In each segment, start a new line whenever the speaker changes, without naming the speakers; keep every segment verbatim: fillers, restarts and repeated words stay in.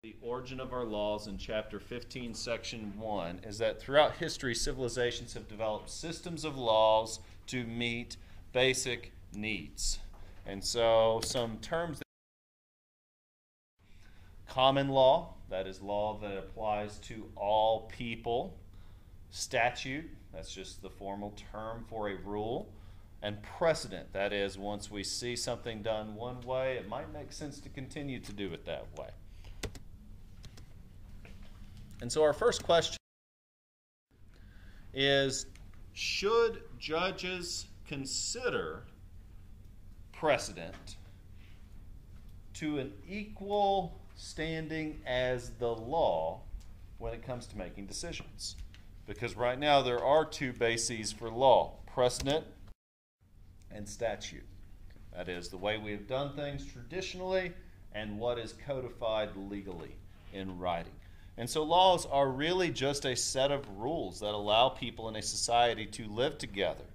The origin of our laws in chapter fifteen, section one, is that throughout history, civilizations have developed systems of laws to meet basic needs. And so some terms: common law, that is law that applies to all people; statute, that's just the formal term for a rule; and precedent, that is, once we see something done one way, it might make sense to continue to do it that way. And so our first question is, should judges consider precedent to an equal standing as the law when it comes to making decisions? Because right now there are two bases for law: precedent and statute. That is, the way we have done things traditionally and what is codified legally in writing. And so laws are really just a set of rules that allow people in a society to live together.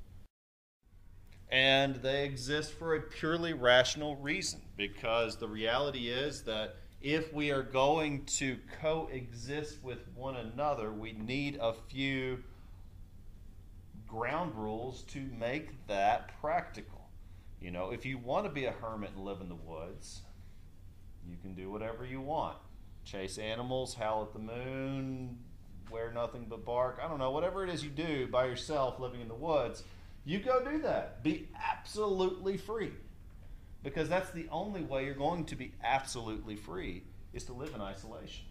And they exist for a purely rational reason, because the reality is that if we are going to coexist with one another, we need a few ground rules to make that practical. You know, if you want to be a hermit and live in the woods, you can do whatever you want. Chase animals, howl at the moon, wear nothing but bark. I don't know, whatever it is you do by yourself living in the woods, you go do that. Be absolutely free. Because that's the only way you're going to be absolutely free, is to live in isolation.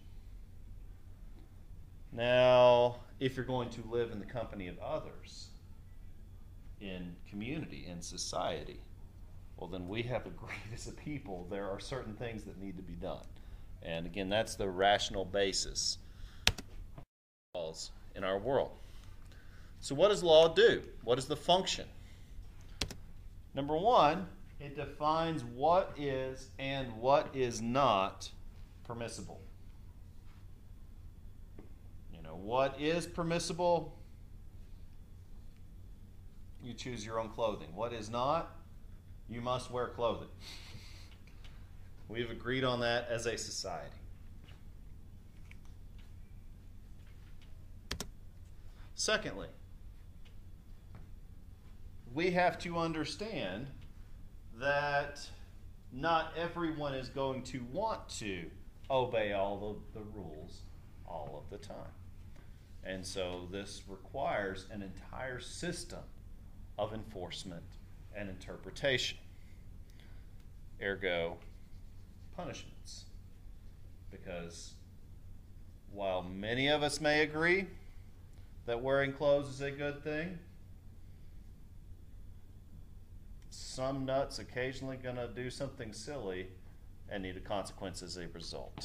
Now, if you're going to live in the company of others, in community, in society, well, then we have agreed as a people there are certain things that need to be done. And again, that's the rational basis in our world. So what does law do? What is the function? Number one, it defines what is and what is not permissible. You know, what is permissible? You choose your own clothing. What is not? You must wear clothing. We've agreed on that as a society. Secondly, we have to understand that not everyone is going to want to obey all the, the rules all of the time. And so this requires an entire system of enforcement and interpretation. Ergo, punishments. Because while many of us may agree that wearing clothes is a good thing, some nuts occasionally going to do something silly and need a consequence as a result.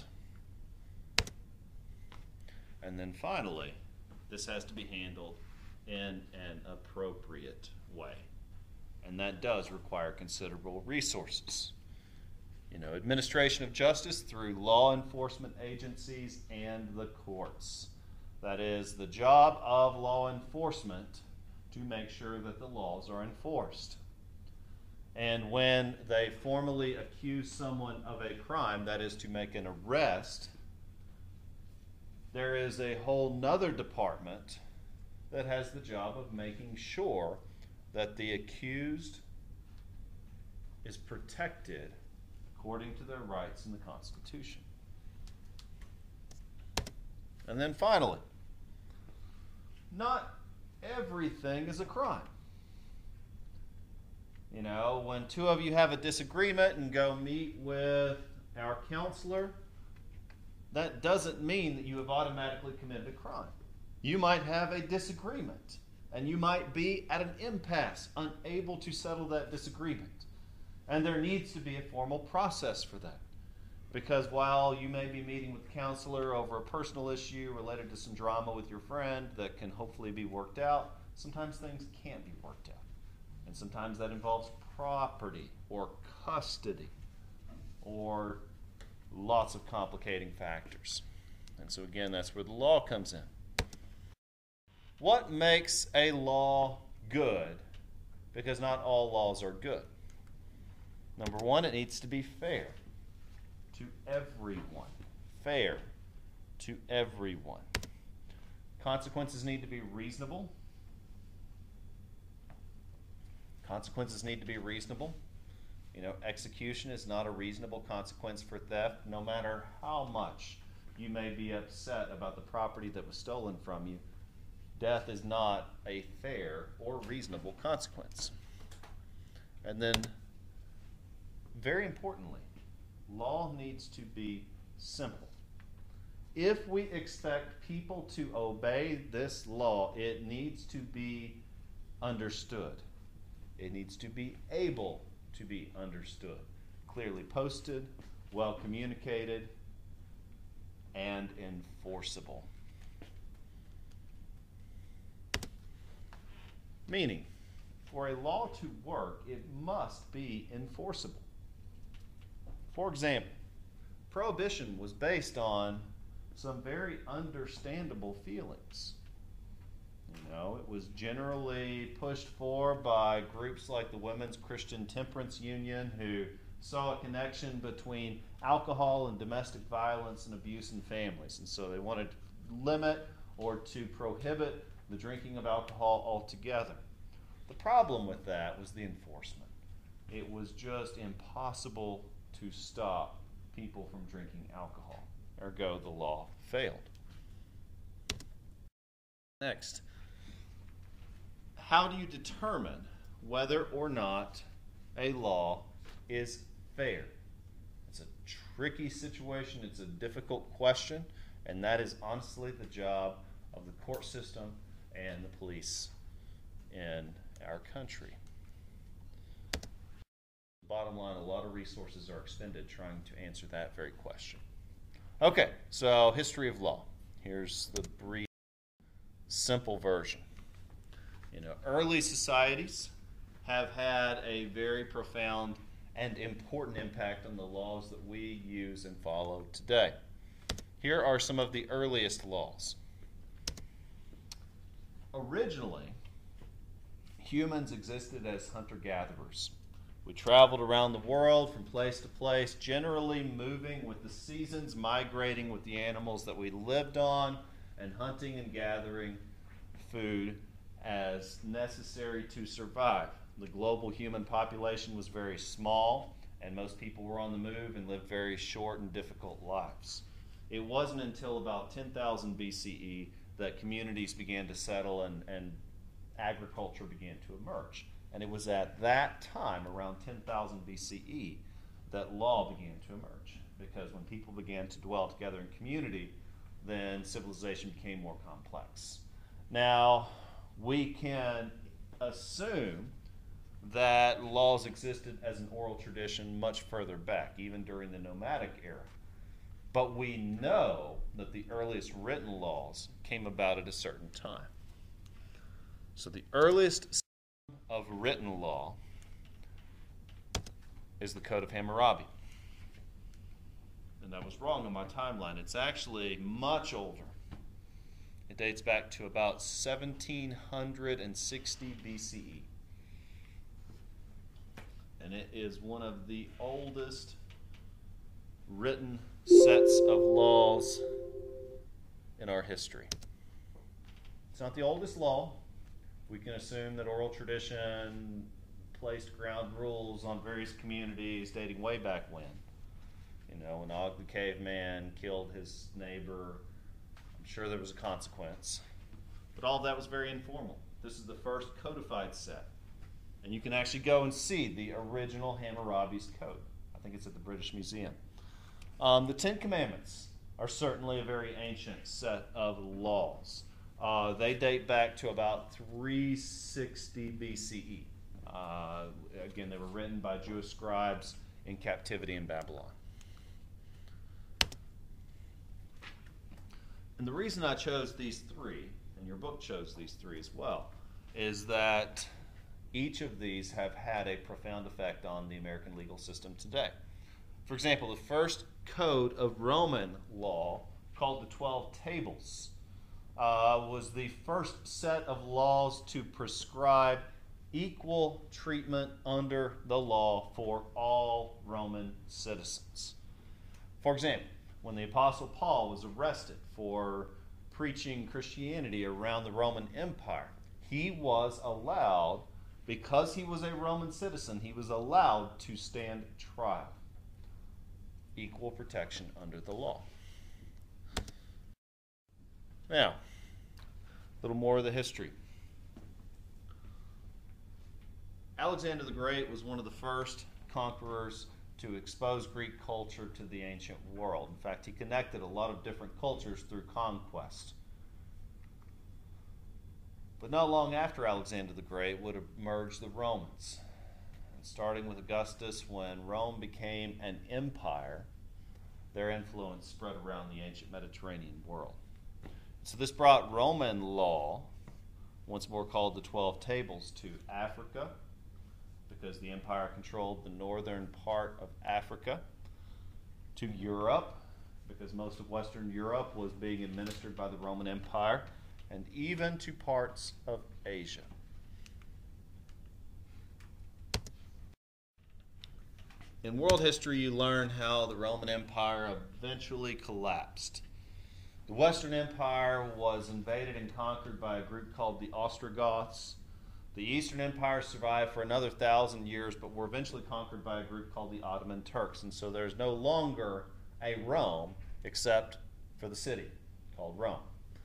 And then finally, this has to be handled in an appropriate way. And that does require considerable resources. You know, administration of justice through law enforcement agencies and the courts. That is the job of law enforcement to make sure that the laws are enforced. And when they formally accuse someone of a crime, that is to make an arrest, there is a whole nother department that has the job of making sure that the accused is protected according to their rights in the Constitution. And then finally, not everything is a crime. You know, when two of you have a disagreement and go meet with our counselor, that doesn't mean that you have automatically committed a crime. You might have a disagreement, and you might be at an impasse, unable to settle that disagreement. And there needs to be a formal process for that. Because while you may be meeting with the counselor over a personal issue related to some drama with your friend that can hopefully be worked out, sometimes things can't be worked out. And sometimes that involves property or custody or lots of complicating factors. And so again, that's where the law comes in. What makes a law good? Because not all laws are good. Number one, it needs to be fair to everyone. fair to everyone. Consequences need to be reasonable. Consequences need to be reasonable. You know, execution is not a reasonable consequence for theft, no matter how much you may be upset about the property that was stolen from you. Death is not a fair or reasonable consequence. And then, very importantly, law needs to be simple. If we expect people to obey this law, it needs to be understood. It needs to be able to be understood. Clearly posted, well communicated, and enforceable. Meaning, for a law to work, it must be enforceable. For example, prohibition was based on some very understandable feelings. You know, it was generally pushed for by groups like the Women's Christian Temperance Union, who saw a connection between alcohol and domestic violence and abuse in families. And so they wanted to limit or to prohibit the drinking of alcohol altogether. The problem with that was the enforcement. It was just impossible to stop people from drinking alcohol. Ergo, the law failed. Next, how do you determine whether or not a law is fair? It's a tricky situation. It's a difficult question, and that is honestly the job of the court system and the police in our country. Bottom line, a lot of resources are expended trying to answer that very question. Okay, so history of law. Here's the brief, simple version. You know, early societies have had a very profound and important impact on the laws that we use and follow today. Here are some of the earliest laws. Originally, humans existed as hunter-gatherers. We traveled around the world from place to place, generally moving with the seasons, migrating with the animals that we lived on, and hunting and gathering food as necessary to survive. The global human population was very small, and most people were on the move and lived very short and difficult lives. It wasn't until about ten thousand B C E that communities began to settle and, and agriculture began to emerge. And it was at that time, around ten thousand B C E, that law began to emerge. Because when people began to dwell together in community, then civilization became more complex. Now, we can assume that laws existed as an oral tradition much further back, even during the nomadic era. But we know that the earliest written laws came about at a certain time. So the earliest of written law is the Code of Hammurabi. And that was wrong on my timeline. It's actually much older. It dates back to about seventeen sixty B C E. And it is one of the oldest written sets of laws in our history. It's not the oldest law. We can assume that oral tradition placed ground rules on various communities dating way back when. You know, when Og the caveman killed his neighbor, I'm sure there was a consequence. But all of that was very informal. This is the first codified set. And you can actually go and see the original Hammurabi's Code. I think it's at the British Museum. Um, the Ten Commandments are certainly a very ancient set of laws. Uh, they date back to about three sixty B C E. Uh, again, they were written by Jewish scribes in captivity in Babylon. And the reason I chose these three, and your book chose these three as well, is that each of these have had a profound effect on the American legal system today. For example, the first code of Roman law, called the Twelve Tables, uh, was the first set of laws to prescribe equal treatment under the law for all Roman citizens. For example, when the Apostle Paul was arrested for preaching Christianity around the Roman Empire, he was allowed, because he was a Roman citizen, he was allowed to stand trial. Equal protection under the law. Now, a little more of the history. Alexander the Great was one of the first conquerors to expose Greek culture to the ancient world. In fact, he connected a lot of different cultures through conquest. But not long after Alexander the Great would emerge the Romans. And starting with Augustus, when Rome became an empire, their influence spread around the ancient Mediterranean world. So this brought Roman law, once more called the Twelve Tables, to Africa, because the empire controlled the northern part of Africa, to Europe, because most of Western Europe was being administered by the Roman Empire, and even to parts of Asia. In world history, you learn how the Roman Empire eventually collapsed. The Western Empire was invaded and conquered by a group called the Ostrogoths. The Eastern Empire survived for another thousand years, but were eventually conquered by a group called the Ottoman Turks. And so there's no longer a Rome except for the city called Rome.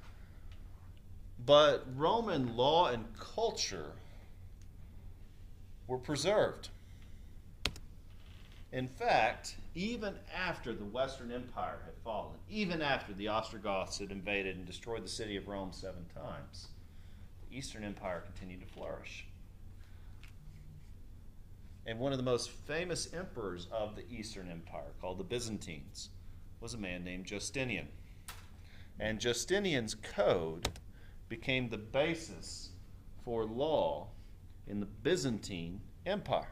But Roman law and culture were preserved. In fact, even after the Western Empire had fallen, even after the Ostrogoths had invaded and destroyed the city of Rome seven times, the Eastern Empire continued to flourish. And one of the most famous emperors of the Eastern Empire, called the Byzantines, was a man named Justinian. And Justinian's code became the basis for law in the Byzantine Empire.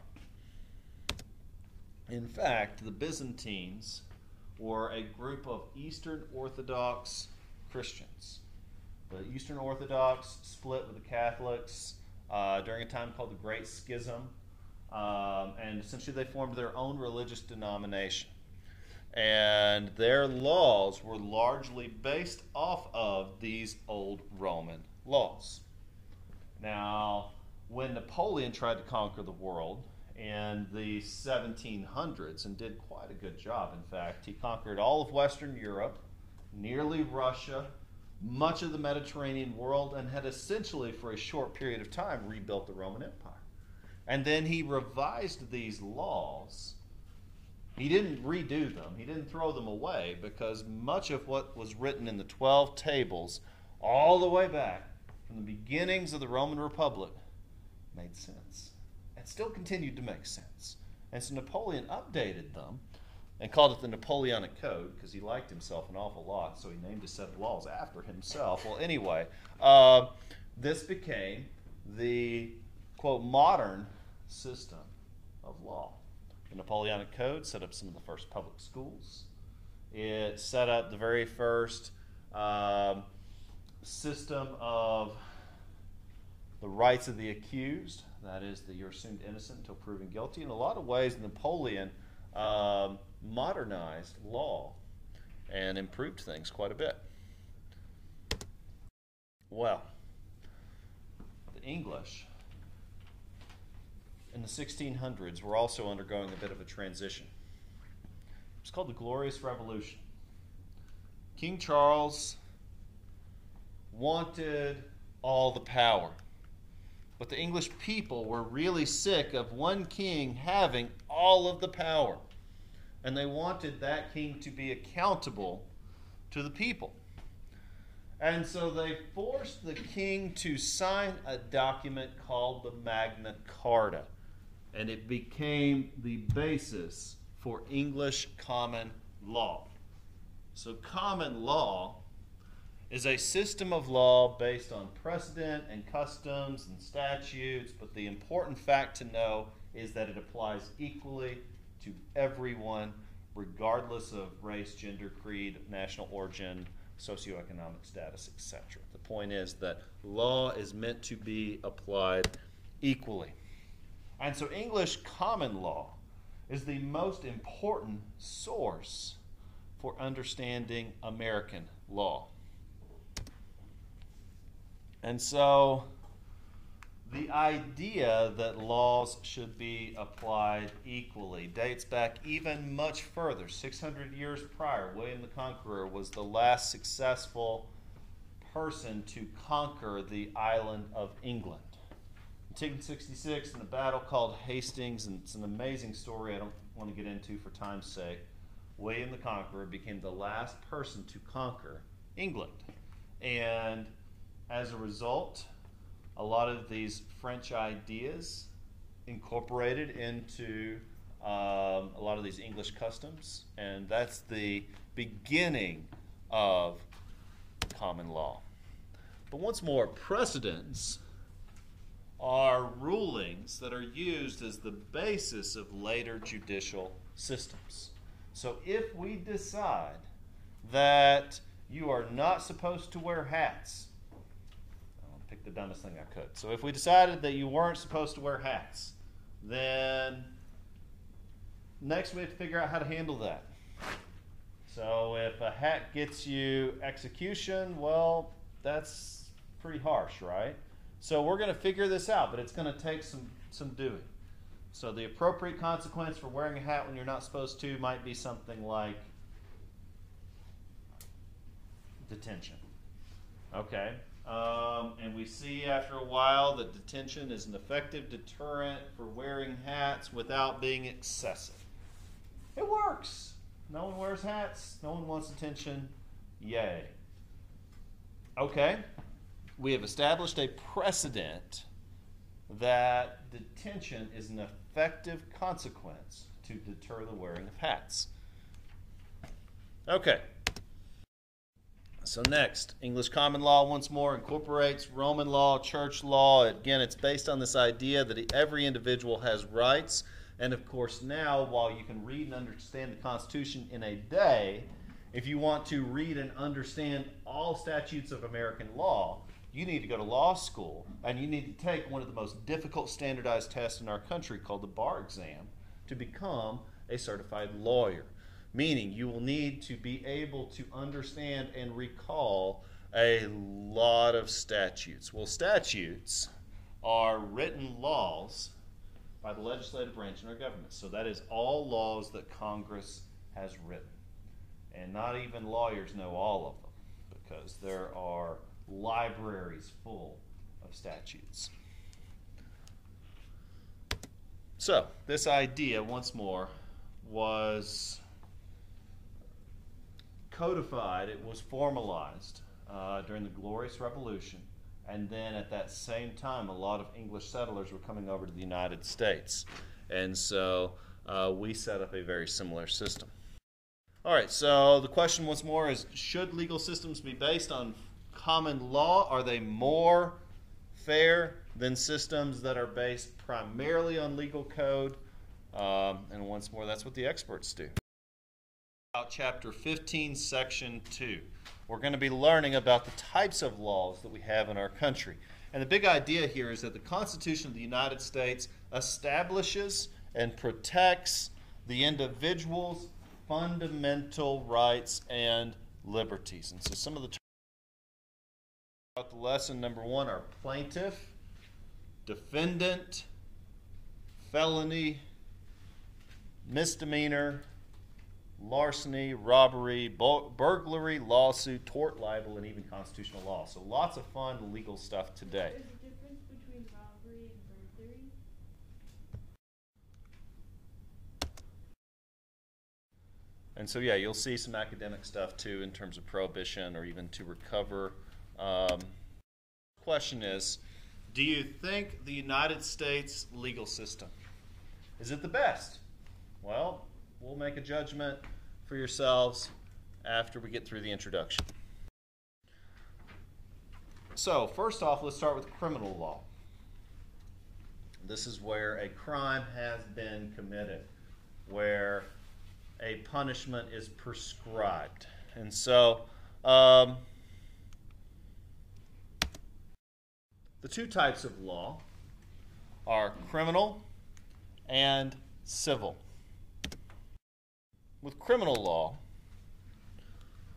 In fact, the Byzantines were a group of Eastern Orthodox Christians. The Eastern Orthodox split with the Catholics uh, during a time called the Great Schism, um, and essentially they formed their own religious denomination. And their laws were largely based off of these old Roman laws. Now, when Napoleon tried to conquer the world in the seventeen hundreds, and did quite a good job, in fact, he conquered all of Western Europe, nearly Russia, much of the Mediterranean world, and had essentially, for a short period of time, rebuilt the Roman Empire. And then he revised these laws. He didn't redo them. He didn't throw them away, because much of what was written in the Twelve Tables, all the way back from the beginnings of the Roman Republic, made sense and still continued to make sense. And so Napoleon updated them and called it the Napoleonic Code, because he liked himself an awful lot, so he named a set of laws after himself. Well, anyway, uh, this became the, quote, modern system of law. The Napoleonic Code set up some of the first public schools. It set up the very first um, system of the rights of the accused. That is, that you're assumed innocent until proven guilty. In a lot of ways, Napoleon um, modernized law and improved things quite a bit. Well, the English in the sixteen hundreds were also undergoing a bit of a transition. It's called the Glorious Revolution. King Charles wanted all the power, but the English people were really sick of one king having all of the power, and they wanted that king to be accountable to the people. And so they forced the king to sign a document called the Magna Carta, and it became the basis for English common law. So common law is a system of law based on precedent and customs and statutes, but the important fact to know is that it applies equally to everyone, regardless of race, gender, creed, national origin, socioeconomic status, et cetera. The point is that law is meant to be applied equally. And so English common law is the most important source for understanding American law. And so the idea that laws should be applied equally dates back even much further. six hundred years prior, William the Conqueror was the last successful person to conquer the island of England. In ten sixty-six, in a battle called Hastings, and it's an amazing story I don't want to get into for time's sake, William the Conqueror became the last person to conquer England. And as a result, a lot of these French ideas incorporated into um, a lot of these English customs, and that's the beginning of common law. But once more, precedents are rulings that are used as the basis of later judicial systems. So if we decide that you are not supposed to wear hats, I'll pick the dumbest thing I could. So if we decided that you weren't supposed to wear hats, then next we have to figure out how to handle that. So if a hat gets you execution, well, that's pretty harsh, right? So we're going to figure this out, but it's going to take some, some doing. So the appropriate consequence for wearing a hat when you're not supposed to might be something like detention. Okay? Um, and we see after a while that detention is an effective deterrent for wearing hats without being excessive. It works. No one wears hats. No one wants attention. Yay. Okay. We have established a precedent that detention is an effective consequence to deter the wearing of hats. Okay. So next, English common law once more incorporates Roman law, church law. Again, it's based on this idea that every individual has rights. And of course now, while you can read and understand the Constitution in a day, if you want to read and understand all statutes of American law, you need to go to law school, and you need to take one of the most difficult standardized tests in our country called the bar exam to become a certified lawyer. Meaning you will need to be able to understand and recall a lot of statutes. Well, statutes are written laws by the legislative branch in our government. So that is all laws that Congress has written. And not even lawyers know all of them, because there are libraries full of statutes. So this idea, once more, was codified, it was formalized uh, during the Glorious Revolution, and then at that same time a lot of English settlers were coming over to the United States, and so uh, we set up a very similar system. All right, so the question once more is, should legal systems be based on common law? Are they more fair than systems that are based primarily on legal code? Um, and once more, that's what the experts do. About chapter fifteen, section two. We're going to be learning about the types of laws that we have in our country. And the big idea here is that the Constitution of the United States establishes and protects the individual's fundamental rights and liberties. And so some of the terms about the lesson, number one, are plaintiff, defendant, felony, misdemeanor, larceny, robbery, burglary, lawsuit, tort, libel, and even constitutional law. So lots of fun legal stuff today.
There's a difference between robbery and burglary?
And so, yeah, you'll see some academic stuff, too, in terms of prohibition or even to recover. Um, question is, do you think the United States legal system, is it the best? Well, we'll make a judgment for yourselves after we get through the introduction. So, first off, let's start with criminal law. This is where a crime has been committed, where a punishment is prescribed. And so, um, the two types of law are criminal and civil. With criminal law,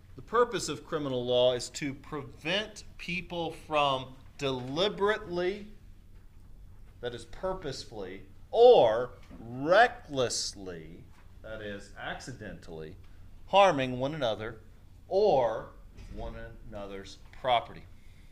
The purpose of criminal law is to prevent people from deliberately, that is purposefully, or recklessly, that is accidentally, harming one another or one another's property.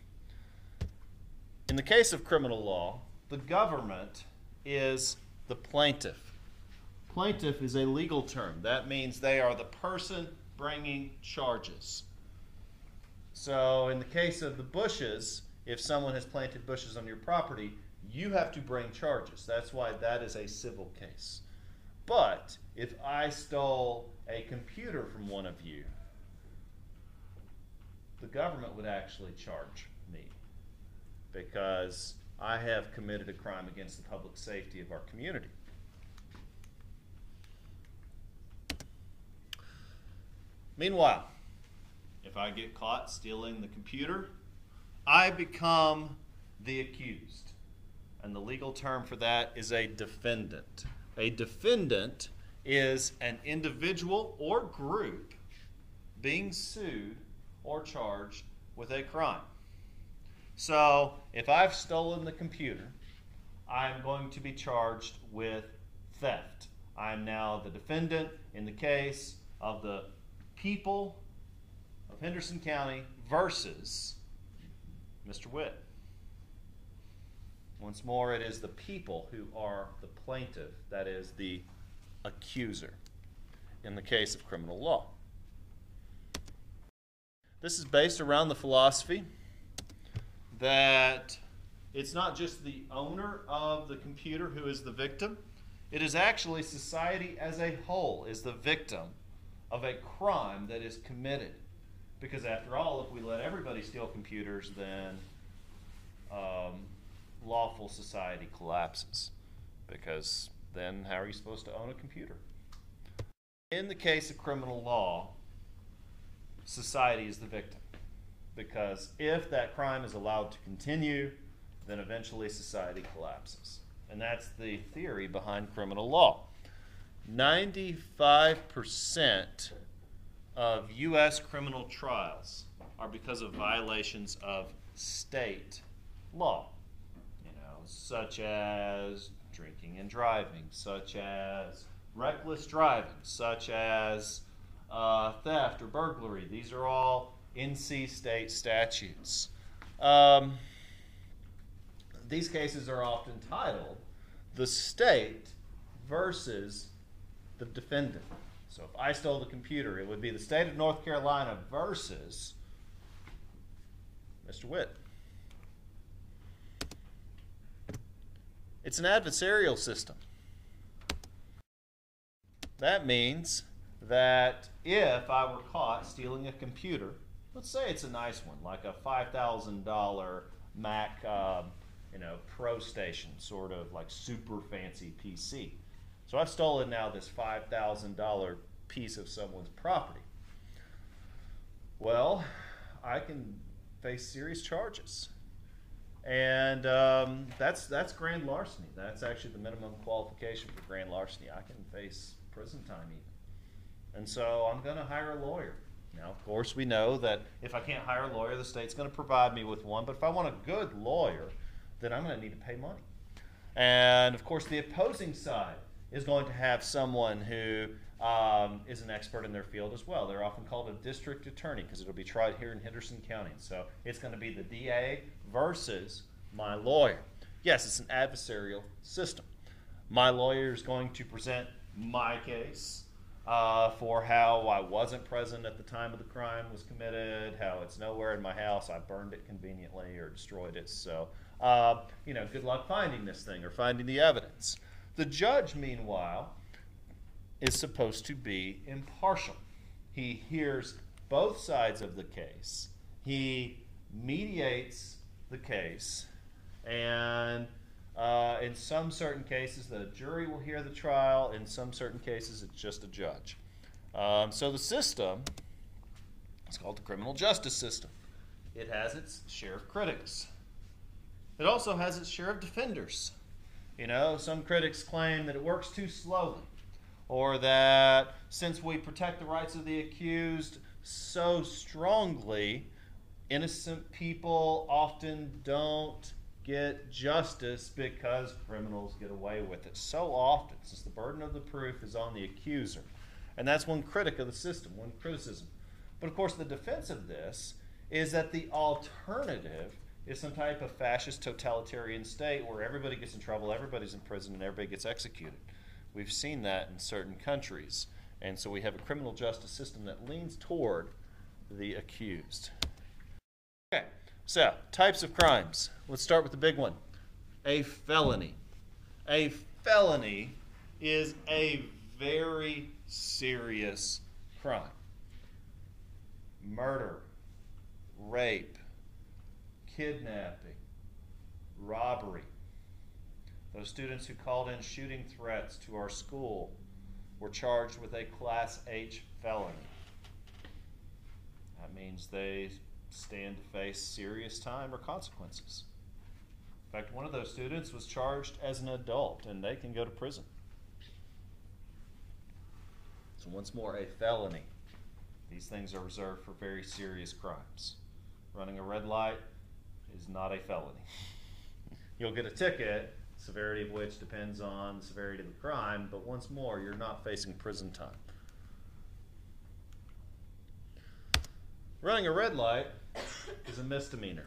In the case of criminal law, the government is the plaintiff. Plaintiff is a legal term. That means they are the person bringing charges. So in the case of the bushes, if someone has planted bushes on your property, you have to bring charges. That's why that is a civil case. But if I stole a computer from one of you, the government would actually charge me because I have committed a crime against the public safety of our community. Meanwhile, if I get caught stealing the computer, I become the accused. And the legal term for that is a defendant. A defendant is an individual or group being sued or charged with a crime. So, if I've stolen the computer, I'm going to be charged with theft. I'm now the defendant in the case of the people of Henderson County versus Mister Witt. Once more, it is the people who are the plaintiff, that is the accuser, in the case of criminal law. This is based around the philosophy that it's not just the owner of the computer who is the victim. It is actually society as a whole is the victim of a crime that is committed. Because after all, if we let everybody steal computers, then um, lawful society collapses. Because then how are you supposed to own a computer? In the case of criminal law, society is the victim. Because if that crime is allowed to continue, then eventually society collapses. And that's the theory behind criminal law. ninety-five percent of U S criminal trials are because of violations of state law, you know, such as drinking and driving, such as reckless driving, such as uh, theft or burglary. These are all N C state statutes. Um, these cases are often titled the state versus the defendant. So if I stole the computer, it would be the state of North Carolina versus Mister Witt. It's an adversarial system. That means that if I were caught stealing a computer, let's say it's a nice one, like a five thousand dollar Mac uh, you know, Pro Station, sort of like super fancy P C. So I've stolen now this five thousand dollar piece of someone's property. Well, I can face serious charges. And um, that's, that's grand larceny. That's actually the minimum qualification for grand larceny. I can face prison time even. And so I'm going to hire a lawyer. Now, of course, we know that if I can't hire a lawyer, the state's going to provide me with one. But if I want a good lawyer, then I'm going to need to pay money. And, of course, the opposing side is going to have someone who um, is an expert in their field as well. They're often called a district attorney because it'll be tried here in Henderson County. So it's going to be the D A versus my lawyer. Yes, it's an adversarial system. My lawyer is going to present my case uh, for how I wasn't present at the time of the crime was committed, how it's nowhere in my house, I burned it conveniently or destroyed it. So, uh, you know, good luck finding this thing or finding the evidence. The judge, meanwhile, is supposed to be impartial. He hears both sides of the case. He mediates the case. And uh, in some certain cases, the jury will hear the trial. In some certain cases, it's just a judge. Um, so the system is called the criminal justice system. It has its share of critics. It also has its share of defenders. You know, some critics claim that it works too slowly, or that since we protect the rights of the accused, so strongly, innocent people often don't get justice because criminals get away with it so often, since the burden of the proof is on the accuser. And that's one critic of the system, one criticism. But of course, the defense of this is that the alternative is some type of fascist totalitarian state where everybody gets in trouble, everybody's in prison, and everybody gets executed. We've seen that in certain countries. And so we have a criminal justice system that leans toward the accused. Okay, so types of crimes. Let's start with the big one. A felony. A felony is a very serious crime. Murder, rape, kidnapping, robbery. Those students who called in shooting threats to our school were charged with a Class H felony. That means they stand to face serious time or consequences. In fact, one of those students was charged as an adult, and they can go to prison. So once more, a felony. These things are reserved for very serious crimes. Running a red light is not a felony. You'll get a ticket, severity of which depends on the severity of the crime, but once more, you're not facing prison time. Running a red light is a misdemeanor.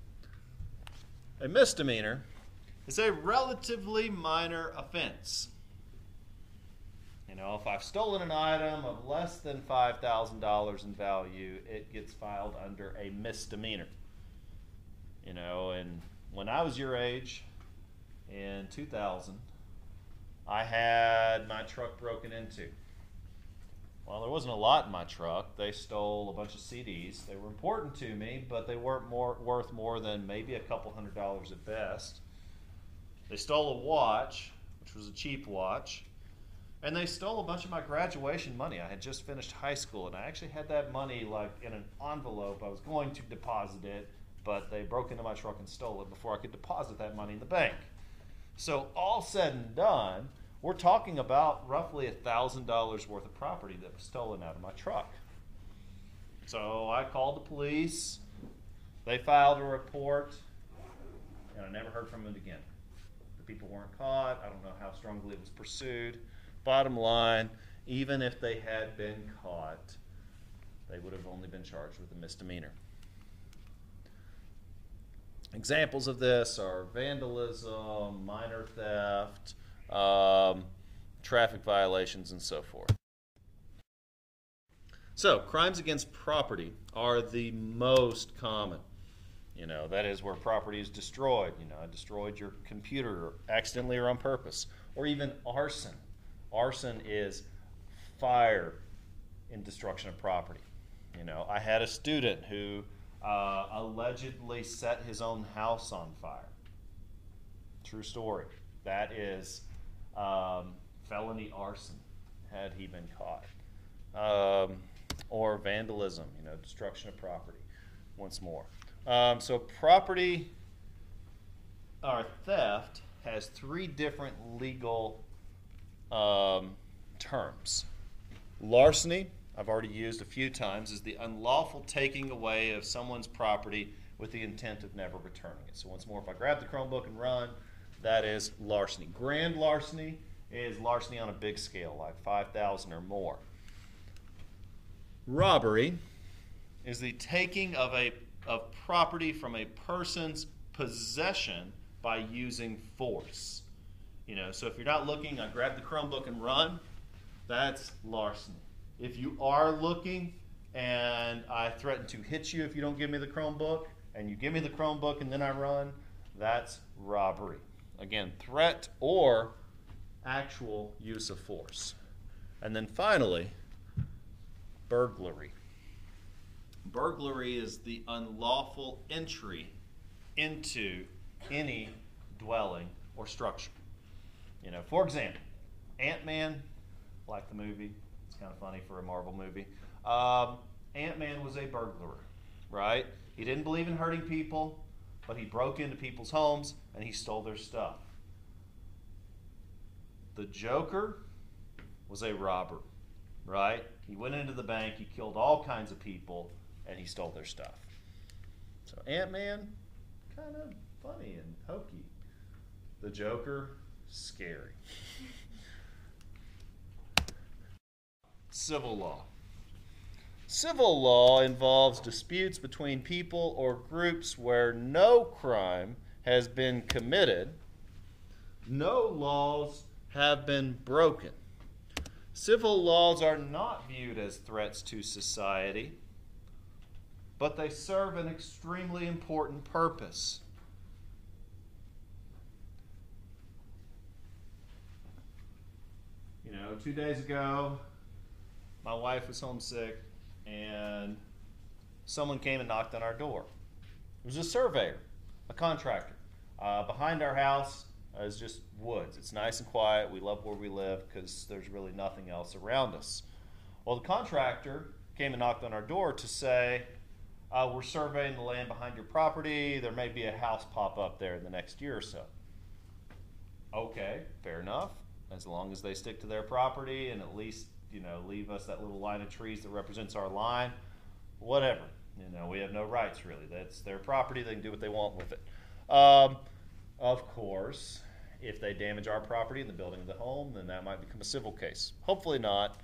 A misdemeanor is a relatively minor offense. You know, if I've stolen an item of less than five thousand dollars in value, it gets filed under a misdemeanor. You know, and when I was your age, in two thousand, I had my truck broken into. Well, there wasn't a lot in my truck. They stole a bunch of C Ds. They were important to me, but they weren't more, worth more than maybe a couple hundred dollars at best. They stole a watch, which was a cheap watch, and they stole a bunch of my graduation money. I had just finished high school, and I actually had that money like in an envelope. I was going to deposit it, but they broke into my truck and stole it before I could deposit that money in the bank. So all said and done, we're talking about roughly one thousand dollars worth of property that was stolen out of my truck. So I called the police. They filed a report, and I never heard from them again. The people weren't caught. I don't know how strongly it was pursued. Bottom line, even if they had been caught, they would have only been charged with a misdemeanor. Examples of this are vandalism, minor theft, um, traffic violations, and so forth. So, crimes against property are the most common. You know, that is where property is destroyed. You know, I destroyed your computer accidentally or on purpose. Or even arson. Arson is fire in destruction of property. You know, I had a student who uh, allegedly set his own house on fire. True story. That is um, felony arson, had he been caught. Um, or vandalism, you know, destruction of property, once more. Um, so property, or theft, has three different legal um, terms. Larceny, I've already used a few times, is the unlawful taking away of someone's property with the intent of never returning it. So once more, if I grab the Chromebook and run, that is larceny. Grand larceny is larceny on a big scale, like five thousand or more. Robbery is the taking of a of property from a person's possession by using force. You know, so if you're not looking, I grab the Chromebook and run, that's larceny. If you are looking and I threaten to hit you if you don't give me the Chromebook, and you give me the Chromebook and then I run, that's robbery. Again, threat or actual use of force. And then finally, burglary. Burglary is the unlawful entry into any dwelling or structure. You know, for example, Ant-Man, like the movie, it's kind of funny for a Marvel movie. Um, Ant-Man was a burglar, right? He didn't believe in hurting people, but he broke into people's homes and he stole their stuff. The Joker was a robber. right? He went into the bank, he killed all kinds of people, and he stole their stuff. So Ant-Man, kind of funny and hokey. The Joker, scary. Civil law. Civil law involves disputes between people or groups where no crime has been committed, no laws have been broken. Civil laws are not viewed as threats to society, but they serve an extremely important purpose. You know, two days ago, my wife was homesick, and someone came and knocked on our door. It was a surveyor, a contractor. Uh, behind our house is just woods. It's nice and quiet. We love where we live because there's really nothing else around us. Well, the contractor came and knocked on our door to say, uh, we're surveying the land behind your property. There may be a house pop up there in the next year or so. Okay, fair enough. As long as they stick to their property and at least, you know, leave us that little line of trees that represents our line, whatever. You know, we have no rights really. That's their property. They can do what they want with it. Um, of course, if they damage our property in the building of the home, then that might become a civil case. Hopefully not,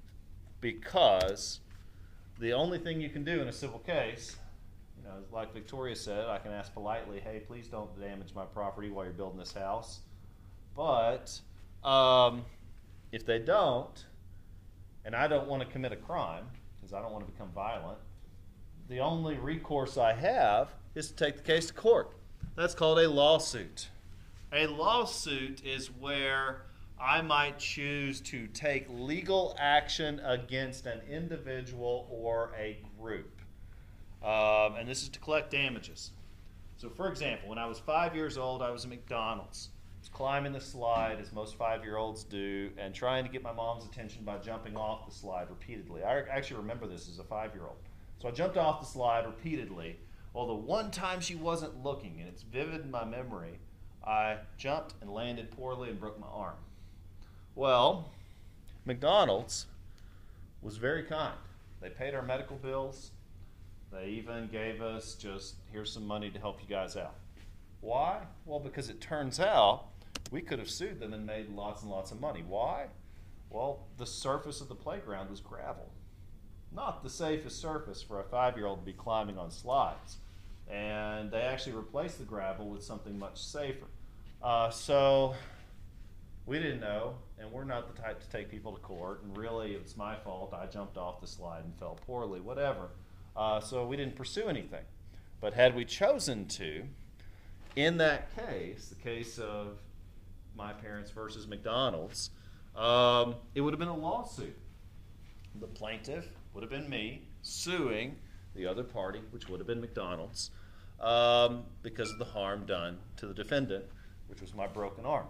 because the only thing you can do in a civil case, you know, like Victoria said, I can ask politely, hey, please don't damage my property while you're building this house. But um, if they don't, and I don't want to commit a crime, because I don't want to become violent, the only recourse I have is to take the case to court. That's called a lawsuit. A lawsuit is where I might choose to take legal action against an individual or a group. Um, and this is to collect damages. So for example, when I was five years old, I was at McDonald's. I was climbing the slide, as most five-year-olds do, and trying to get my mom's attention by jumping off the slide repeatedly. I actually remember this as a five-year-old. So I jumped off the slide repeatedly. Well, the one time she wasn't looking, and it's vivid in my memory, I jumped and landed poorly and broke my arm. Well, McDonald's was very kind. They paid our medical bills. They even gave us just, here's some money to help you guys out. Why? Well, because it turns out we could have sued them and made lots and lots of money. Why? Well, the surface of the playground was gravel. Not the safest surface for a five-year-old to be climbing on slides. And they actually replaced the gravel with something much safer. Uh, so we didn't know, and we're not the type to take people to court, and really it's my fault. I jumped off the slide and fell poorly, whatever. Uh, so we didn't pursue anything. But had we chosen to, in that case, the case of my parents versus McDonald's, um, it would have been a lawsuit. The plaintiff would have been me suing the other party, which would have been McDonald's, um, because of the harm done to the defendant, which was my broken arm.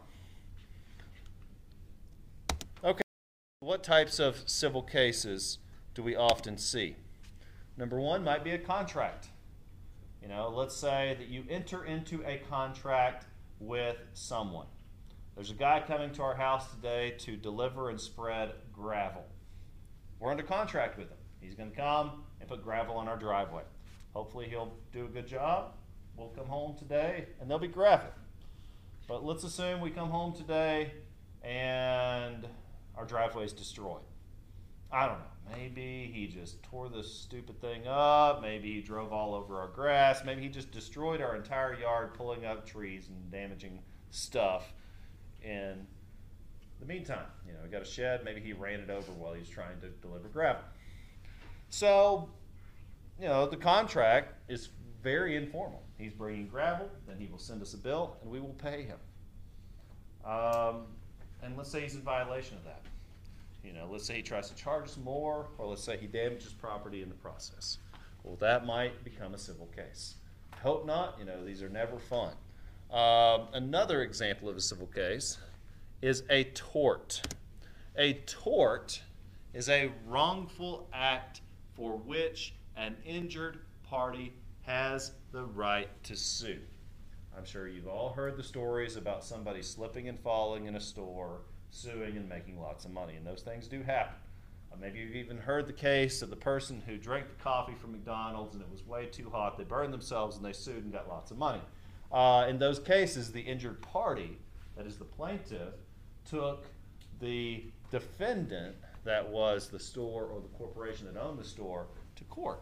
Okay, what types of civil cases do we often see? Number one might be a contract. You know, let's say that you enter into a contract with someone. There's a guy coming to our house today to deliver and spread gravel. We're under contract with him. He's going to come and put gravel on our driveway. Hopefully he'll do a good job. We'll come home today and there'll be gravel. But let's assume we come home today and our driveway is destroyed. I don't know. Maybe he just tore this stupid thing up. Maybe he drove all over our grass. Maybe he just destroyed our entire yard, pulling up trees and damaging stuff. In the meantime, you know, we got a shed. Maybe he ran it over while he was trying to deliver gravel. So, you know, the contract is very informal. He's bringing gravel, then he will send us a bill, and we will pay him. Um, and let's say he's in violation of that. You know, let's say he tries to charge us more, or let's say he damages property in the process. Well, that might become a civil case. Hope not. You know, these are never fun. Um, another example of a civil case is a tort. A tort is a wrongful act for which an injured party has the right to sue. I'm sure you've all heard the stories about somebody slipping and falling in a store, suing and making lots of money, and those things do happen. Uh, maybe you've even heard the case of the person who drank the coffee from McDonald's and it was way too hot. They burned themselves and they sued and got lots of money. Uh, in those cases, the injured party, that is the plaintiff, took the defendant, that was the store or the corporation that owned the store, to court.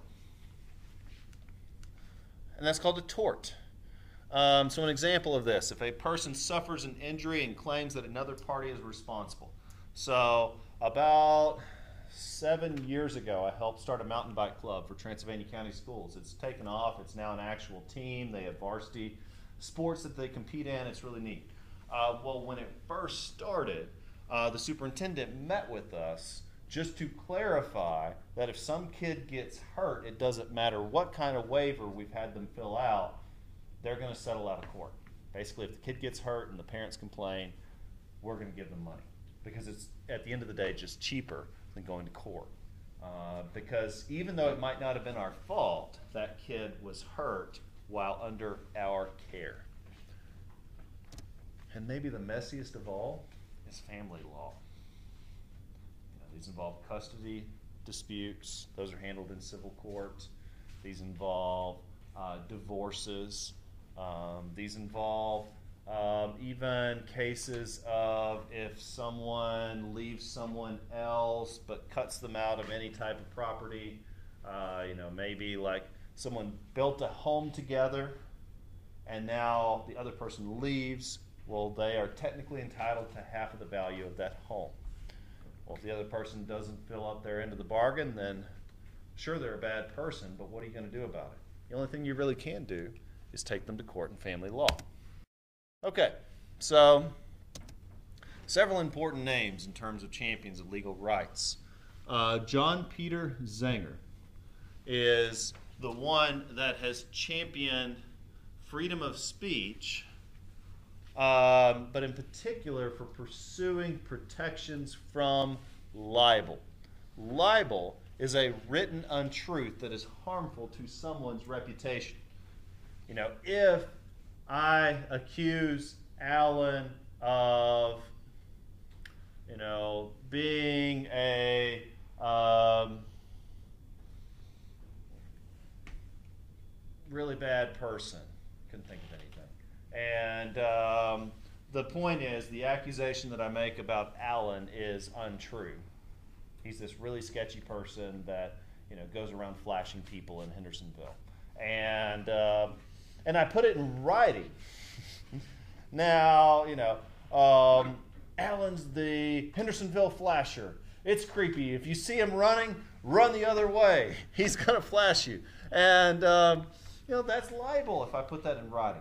And that's called a tort. Um, so an example of this, if a person suffers an injury and claims that another party is responsible. So about seven years ago, I helped start a mountain bike club for Transylvania County Schools. It's taken off. It's now an actual team. They have varsity sports that they compete in. It's really neat. Uh, well, when it first started, uh, the superintendent met with us just to clarify that if some kid gets hurt, it doesn't matter what kind of waiver we've had them fill out, they're going to settle out of court. Basically, if the kid gets hurt and the parents complain, we're going to give them money, because it's, at the end of the day, just cheaper than going to court. Uh, because even though it might not have been our fault, that kid was hurt while under our care. And maybe the messiest of all is family law. You know, these involve custody disputes. Those are handled in civil court. These involve uh, divorces. Um, these involve um, even cases of if someone leaves someone else but cuts them out of any type of property. Uh, you know, maybe like someone built a home together and now the other person leaves. Well, they are technically entitled to half of the value of that home. Well, if the other person doesn't fill up their end of the bargain, then sure, they're a bad person, but what are you going to do about it? The only thing you really can do is take them to court in family law. Okay, so several important names in terms of champions of legal rights. Uh, John Peter Zenger is the one that has championed freedom of speech, um, but in particular for pursuing protections from libel. Libel is a written untruth that is harmful to someone's reputation. You know, if I accuse Alan of, you know, being a um, really bad person, couldn't think of anything. And um, the point is, the accusation that I make about Alan is untrue. He's this really sketchy person that, you know, goes around flashing people in Hendersonville. And uh, and I put it in writing. Now, you know, um, Alan's the Hendersonville flasher. It's creepy. If you see him running, run the other way. He's going to flash you. And, um, you know, that's libel if I put that in writing.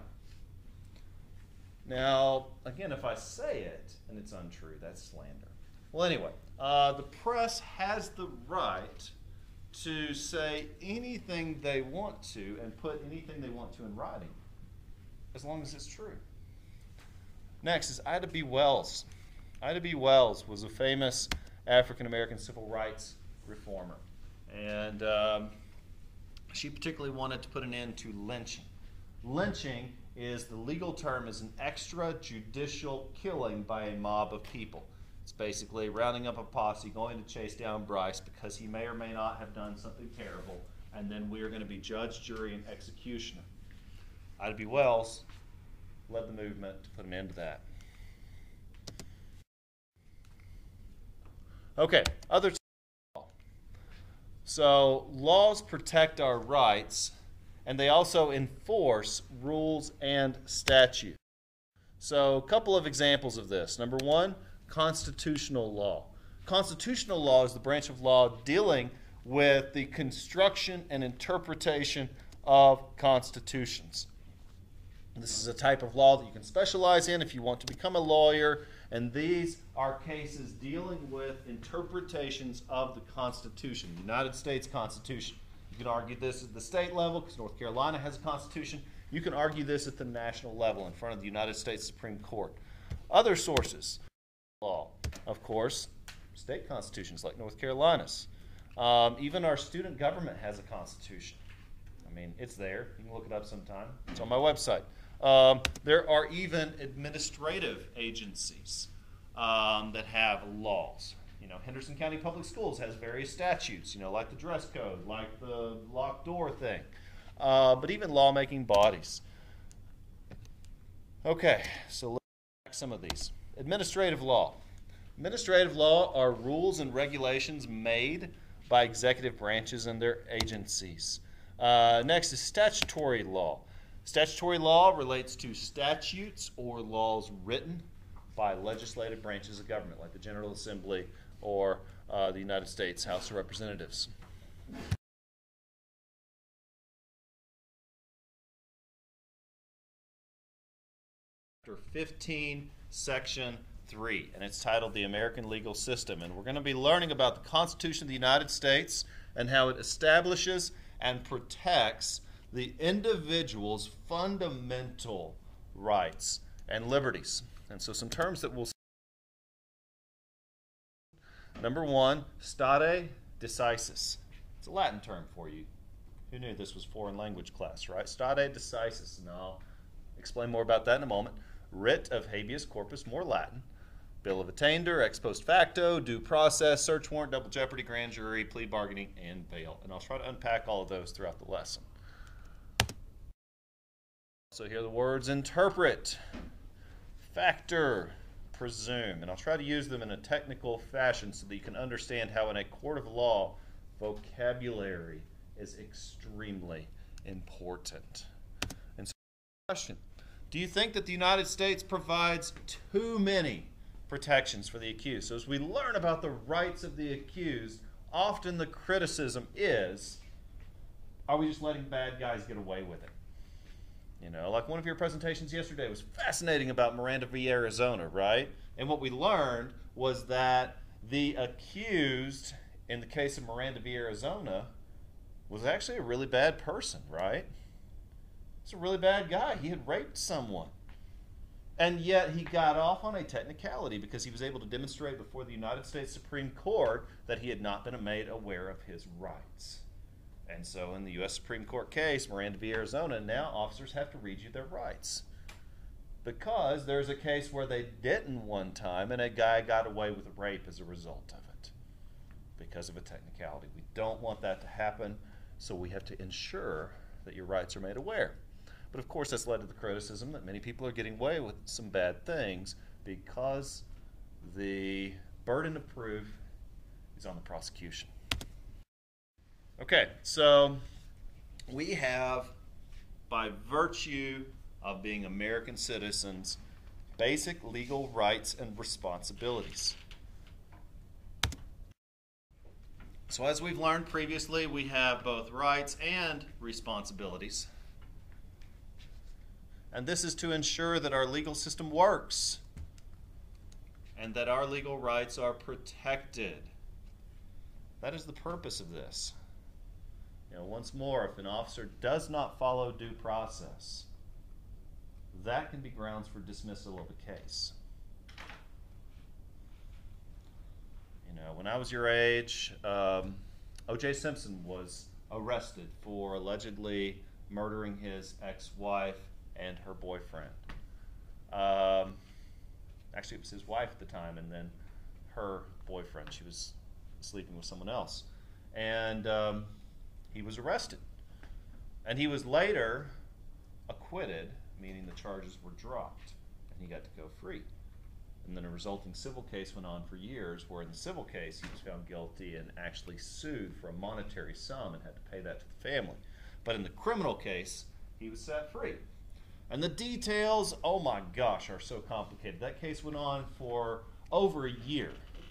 Now, again, if I say it and it's untrue, that's slander. Well, anyway, uh, the press has the right to say anything they want to and put anything they want to in writing, as long as it's true. Next is Ida B. Wells. Ida B. Wells was a famous African-American civil rights reformer. And um, she particularly wanted to put an end to lynching. Lynching is, the legal term is an extrajudicial killing by a mob of people. It's basically rounding up a posse, going to chase down Bryce because he may or may not have done something terrible, and then we are going to be judge, jury, and executioner. Ida B. Wells led the movement to put an end to that. Okay, other law. So laws protect our rights, and they also enforce rules and statutes. So a couple of examples of this. Number one, constitutional law. Constitutional law is the branch of law dealing with the construction and interpretation of constitutions. This is a type of law that you can specialize in if you want to become a lawyer, and these are cases dealing with interpretations of the Constitution, the United States Constitution. You can argue this at the state level because North Carolina has a constitution. You can argue this at the national level in front of the United States Supreme Court. Other sources, law, of course, state constitutions like North Carolina's. Um, even our student government has a constitution. I mean, it's there. You can look it up sometime. It's on my website. Um, there are even administrative agencies um, that have laws. You know, Henderson County Public Schools has various statutes, you know, like the dress code, like the locked door thing, uh, but even lawmaking bodies. Okay, so let's back some of these. Administrative law. Administrative law are rules and regulations made by executive branches and their agencies. Uh, next is statutory law. Statutory law relates to statutes or laws written by legislative branches of government, like the General Assembly or uh, the United States House of Representatives. Chapter fifteen, Section three, and it's titled The American Legal System. And we're going to be learning about the Constitution of the United States and how it establishes and protects the individual's fundamental rights and liberties. And so some terms that we'll see. Number one, stare decisis. It's a Latin term for you. Who knew this was foreign language class, right? Stare decisis. And I'll explain more about that in a moment. Writ of habeas corpus, more Latin. Bill of attainder, ex post facto, due process, search warrant, double jeopardy, grand jury, plea bargaining, and bail. And I'll try to unpack all of those throughout the lesson. So here are the words: interpret, factor, presume. And I'll try to use them in a technical fashion so that you can understand how in a court of law, vocabulary is extremely important. And so, question: do you think that the United States provides too many protections for the accused? So as we learn about the rights of the accused, often the criticism is, are we just letting bad guys get away with it? You know, like one of your presentations yesterday was fascinating about Miranda v. Arizona, right? And what we learned was that the accused, in the case of Miranda v. Arizona, was actually a really bad person, right? He's a really bad guy. He had raped someone. And yet he got off on a technicality because he was able to demonstrate before the United States Supreme Court that he had not been made aware of his rights. And so in the U S Supreme Court case, Miranda v. Arizona, now officers have to read you their rights. Because there's a case where they didn't one time and a guy got away with rape as a result of it. Because of a technicality. We don't want that to happen, so we have to ensure that your rights are made aware. But of course that's led to the criticism that many people are getting away with some bad things because the burden of proof is on the prosecution. Okay, so we have, by virtue of being American citizens, basic legal rights and responsibilities. So as we've learned previously, we have both rights and responsibilities. And this is to ensure that our legal system works and that our legal rights are protected. That is the purpose of this. You know, once more, if an officer does not follow due process, that can be grounds for dismissal of a case. You know, when I was your age, um, O J Simpson was arrested for allegedly murdering his ex-wife and her boyfriend. Um, actually, it was his wife at the time, and then her boyfriend. She was sleeping with someone else. And um, he was arrested. And he was later acquitted, meaning the charges were dropped, and he got to go free. And then a resulting civil case went on for years, where in the civil case he was found guilty and actually sued for a monetary sum and had to pay that to the family. But in the criminal case, he was set free. And the details, oh my gosh, are so complicated. That case went on for over a year.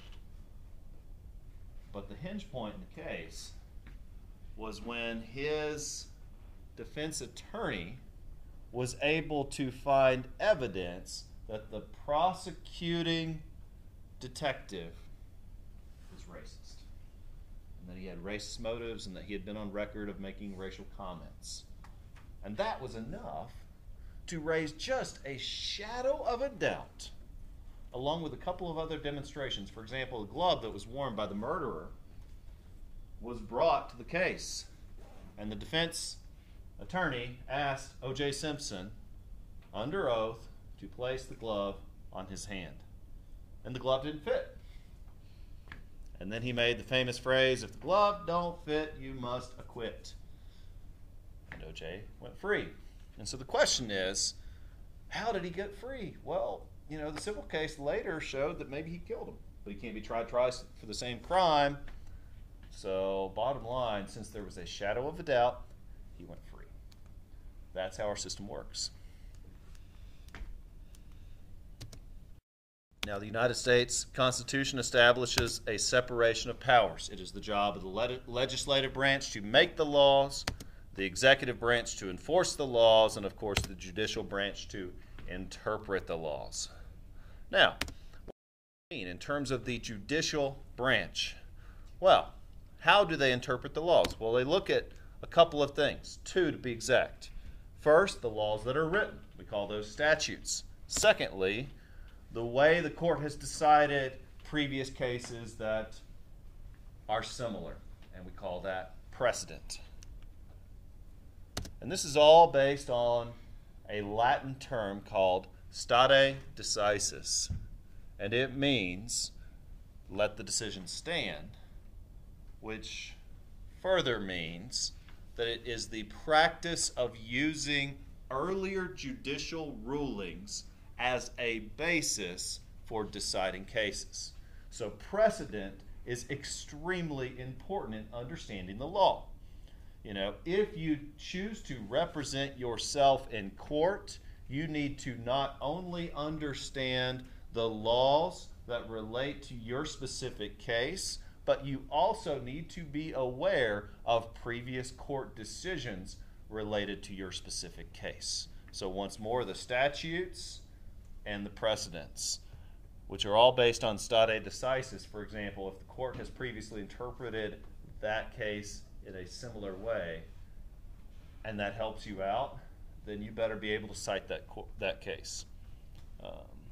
But the hinge point in the case was when his defense attorney was able to find evidence that the prosecuting detective was racist, and that he had racist motives, and that he had been on record of making racial comments. And that was enough to raise just a shadow of a doubt, along with a couple of other demonstrations. For example, the glove that was worn by the murderer was brought to the case, and the defense attorney asked O J Simpson, under oath, to place the glove on his hand. And the glove didn't fit. And then he made the famous phrase, if the glove don't fit, you must acquit. And O J went free. And so the question is, how did he get free? Well, you know, the civil case later showed that maybe he killed him, but he can't be tried twice for the same crime. So bottom line, since there was a shadow of a doubt, he went free. That's how our system works. Now, the United States Constitution establishes a separation of powers. It is the job of the le- legislative branch to make the laws, the executive branch to enforce the laws, and of course the judicial branch to interpret the laws. Now, what does that mean in terms of the judicial branch? Well, how do they interpret the laws? Well, they look at a couple of things, two to be exact. First, the laws that are written. We call those statutes. Secondly, the way the court has decided previous cases that are similar, and we call that precedent. And this is all based on a Latin term called stare decisis, and it means let the decision stand, which further means that it is the practice of using earlier judicial rulings as a basis for deciding cases. So precedent is extremely important in understanding the law. You know, if you choose to represent yourself in court, you need to not only understand the laws that relate to your specific case, but you also need to be aware of previous court decisions related to your specific case. So once more, the statutes and the precedents, which are all based on stare decisis. For example, if the court has previously interpreted that case in a similar way, and that helps you out, then you better be able to cite that that case. Um,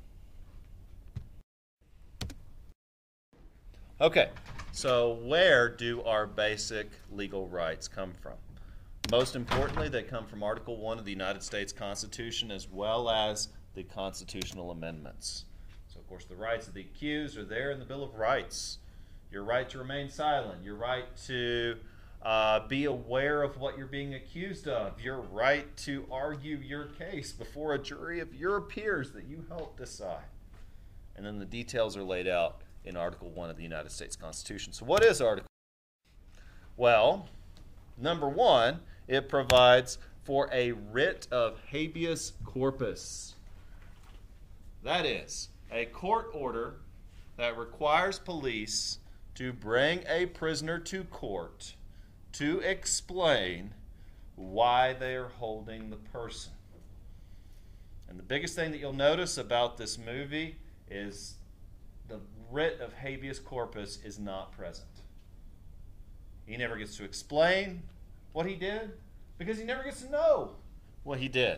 okay, so where do our basic legal rights come from? Most importantly, they come from Article one of the United States Constitution, as well as the constitutional amendments. So, of course, the rights of the accused are there in the Bill of Rights. Your right to remain silent, your right to uh, be aware of what you're being accused of, your right to argue your case before a jury of your peers that you help decide. And then the details are laid out in Article one of the United States Constitution. So what is Article one? Well, number one, it provides for a writ of habeas corpus. That is, a court order that requires police to bring a prisoner to court to explain why they are holding the person. And the biggest thing that you'll notice about this movie is the writ of habeas corpus is not present. He never gets to explain what he did because he never gets to know what he did.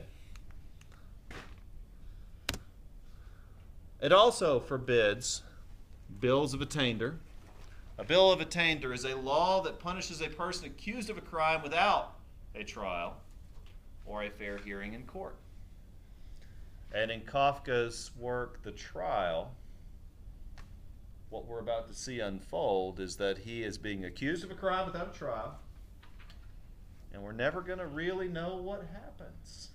It also forbids bills of attainder. A bill of attainder is a law that punishes a person accused of a crime without a trial or a fair hearing in court. And in Kafka's work, The Trial, what we're about to see unfold is that he is being accused of a crime without a trial, and we're never going to really know what happens.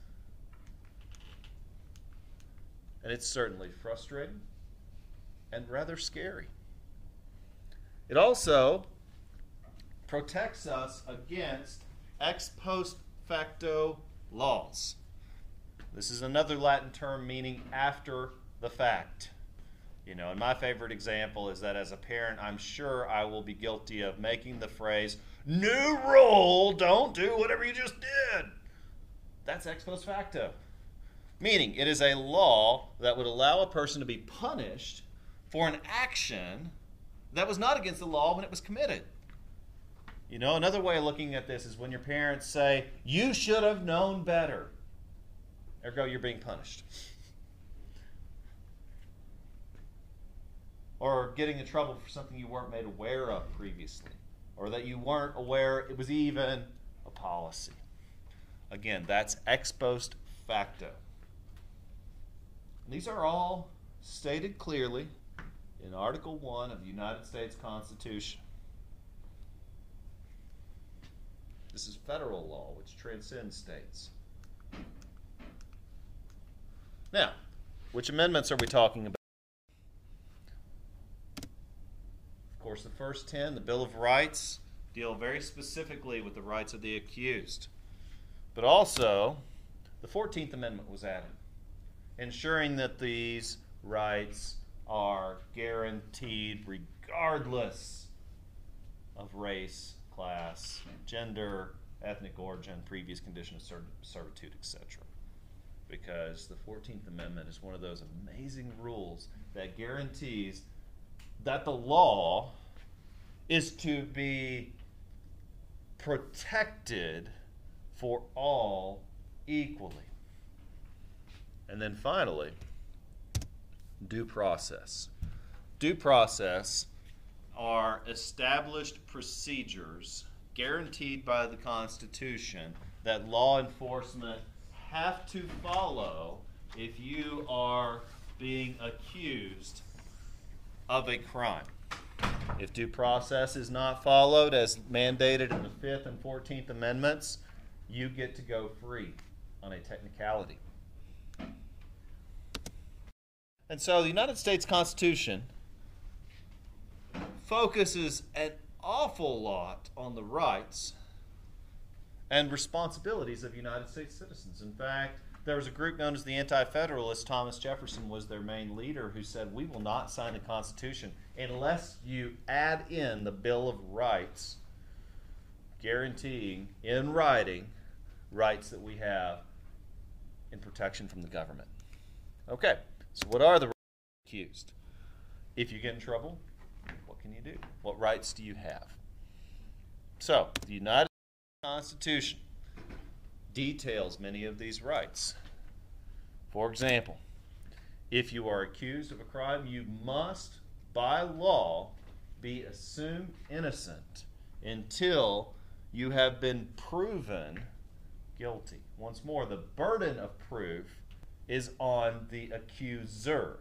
And it's certainly frustrating and rather scary. It also protects us against ex post facto laws. This is another Latin term meaning after the fact. You know, and my favorite example is that as a parent, I'm sure I will be guilty of making the phrase, "New rule, don't do whatever you just did." That's ex post facto. Meaning, it is a law that would allow a person to be punished for an action that was not against the law when it was committed. You know, another way of looking at this is when your parents say, "You should have known better." Ergo, you're being punished. Or getting in trouble for something you weren't made aware of previously, or that you weren't aware it was even a policy. Again, that's ex post facto. These are all stated clearly in Article one of the United States Constitution. This is federal law, which transcends states. Now, which amendments are we talking about? Of course, the first ten, the Bill of Rights, deal very specifically with the rights of the accused. But also, the fourteenth Amendment was added, ensuring that these rights are guaranteed regardless of race, class, gender, ethnic origin, previous condition of servitude, et cetera. Because the fourteenth Amendment is one of those amazing rules that guarantees that the law is to be protected for all equally. And then finally, due process. Due process are established procedures guaranteed by the Constitution that law enforcement have to follow if you are being accused of a crime. If due process is not followed as mandated in the fifth and fourteenth Amendments, you get to go free on a technicality. And so the United States Constitution focuses an awful lot on the rights and responsibilities of United States citizens. In fact, there was a group known as the Anti-Federalists. Thomas Jefferson was their main leader, who said, we will not sign the Constitution unless you add in the Bill of Rights, guaranteeing in writing rights that we have in protection from the government. Okay, so what are the rights of the accused? If you get in trouble, what can you do? What rights do you have? So, the United States Constitution details many of these rights. For example, if you are accused of a crime, you must, by law, be assumed innocent until you have been proven guilty. Once more, the burden of proof is on the accuser.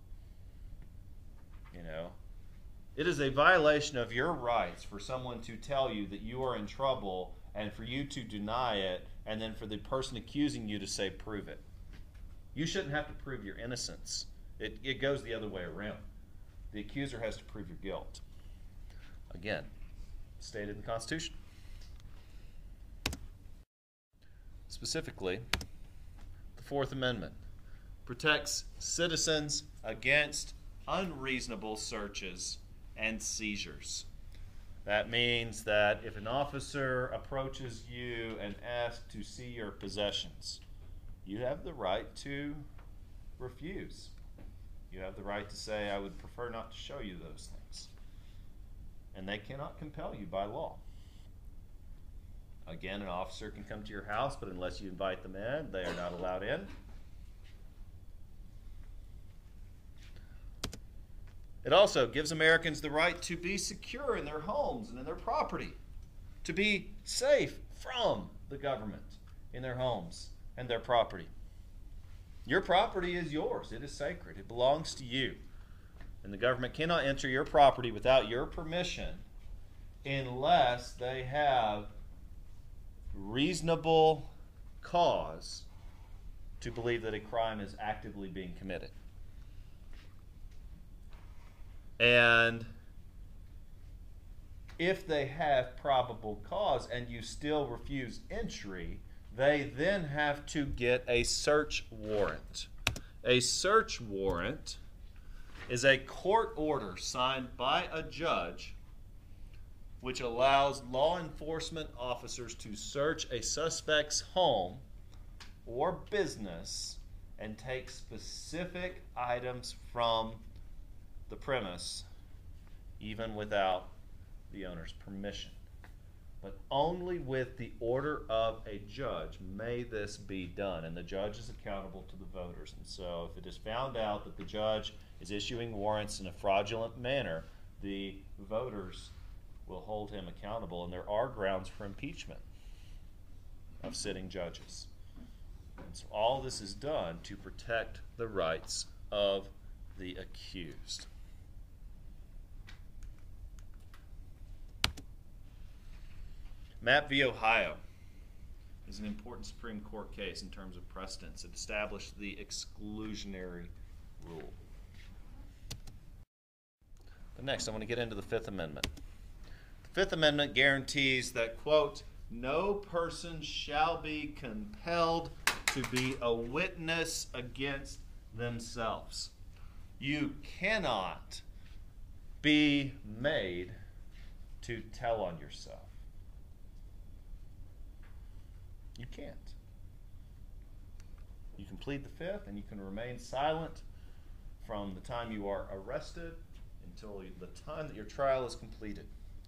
You know, it is a violation of your rights for someone to tell you that you are in trouble and for you to deny it, and then for the person accusing you to say, prove it. You shouldn't have to prove your innocence. It, it goes the other way around. The accuser has to prove your guilt. Again, stated in the Constitution. Specifically, the Fourth Amendment protects citizens against unreasonable searches and seizures. That means that if an officer approaches you and asks to see your possessions, you have the right to refuse. You have the right to say, I would prefer not to show you those things. And they cannot compel you by law. Again, an officer can come to your house, but unless you invite them in, they are not allowed in. It also gives Americans the right to be secure in their homes and in their property, to be safe from the government in their homes and their property. Your property is yours. It is sacred. It belongs to you. And the government cannot enter your property without your permission unless they have reasonable cause to believe that a crime is actively being committed. And if they have probable cause and you still refuse entry, they then have to get a search warrant. A search warrant is a court order signed by a judge which allows law enforcement officers to search a suspect's home or business and take specific items from the premise, even without the owner's permission. But only with the order of a judge may this be done, and the judge is accountable to the voters. And so if it is found out that the judge is issuing warrants in a fraudulent manner, the voters will hold him accountable, and there are grounds for impeachment of sitting judges. And so all this is done to protect the rights of the accused. Mapp v. Ohio is an important Supreme Court case in terms of precedents. It established the exclusionary rule. But next, I want to get into the Fifth Amendment. The Fifth Amendment guarantees that, quote, no person shall be compelled to be a witness against themselves. You cannot be made to tell on yourself. You can't. You can plead the Fifth and you can remain silent from the time you are arrested until the time that your trial is completed.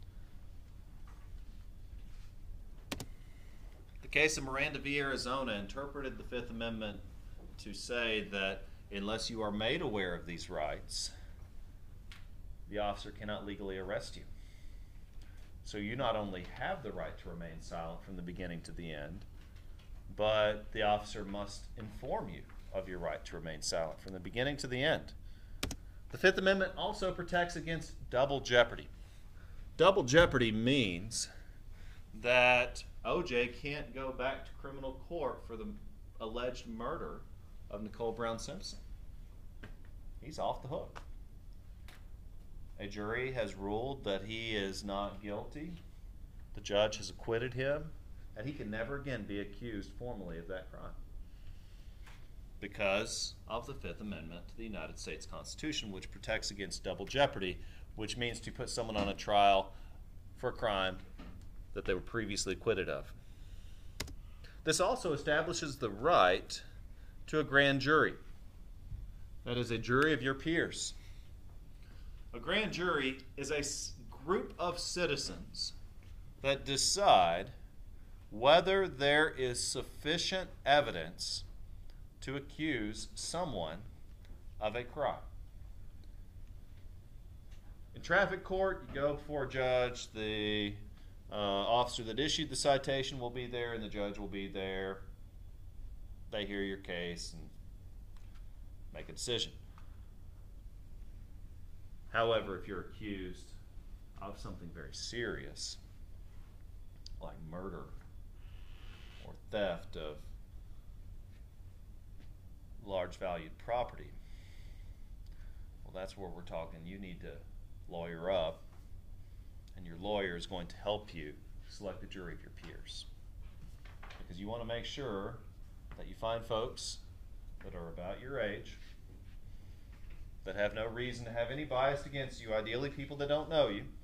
The case of Miranda v. Arizona interpreted the Fifth Amendment to say that unless you are made aware of these rights, the officer cannot legally arrest you. So you not only have the right to remain silent from the beginning to the end, but the officer must inform you of your right to remain silent from the beginning to the end. The Fifth Amendment also protects against double jeopardy. Double jeopardy means that O J can't go back to criminal court for the alleged murder of Nicole Brown Simpson. He's off the hook. A jury has ruled that he is not guilty. The judge has acquitted him, and he can never again be accused formally of that crime because of the Fifth Amendment to the United States Constitution, which protects against double jeopardy, which means to put someone on a trial for a crime that they were previously acquitted of. This also establishes the right to a grand jury. That is a jury of your peers. A grand jury is a group of citizens that decide whether there is sufficient evidence to accuse someone of a crime. In traffic court, you go before a judge. The uh, officer that issued the citation will be there, and the judge will be there. They hear your case and make a decision. However, if you're accused of something very serious, like murder or theft of large valued property, well, that's where we're talking. You need to lawyer up, and your lawyer is going to help you select a jury of your peers, because you want to make sure that you find folks that are about your age, that have no reason to have any bias against you, ideally people that don't know you.